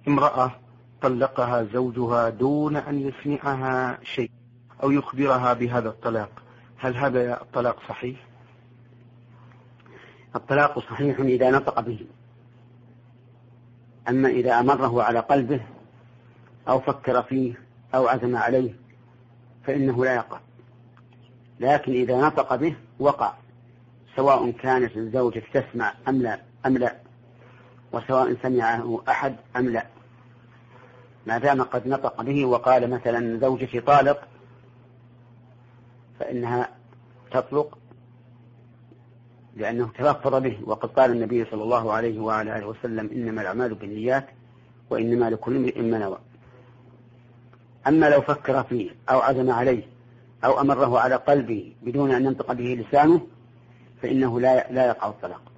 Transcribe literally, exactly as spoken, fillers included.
امرأة طلقها زوجها دون أن يسمعها شيء أو يخبرها بهذا الطلاق، هل هذا الطلاق صحيح؟ الطلاق صحيح إذا نطق به، أما إذا أمره على قلبه أو فكر فيه أو عزم عليه فإنه لا يقع، لكن إذا نطق به وقع، سواء كانت الزوجة تسمع أم لا أم لا، وسواء سمعه أحد أم لا، ما دام قد نطق به وقال مثلا زوجتي طالق فإنها تطلق، لأنه تلفظ به، وقد قال النبي صلى الله عليه وعلى آله وسلم إنما الأعمال بالنيات وإنما لكل امرئ ما نوى. أما لو فكر فيه أو عزم عليه أو أمره على قلبه بدون أن ينطق به لسانه فإنه لا لا يقع الطلاق.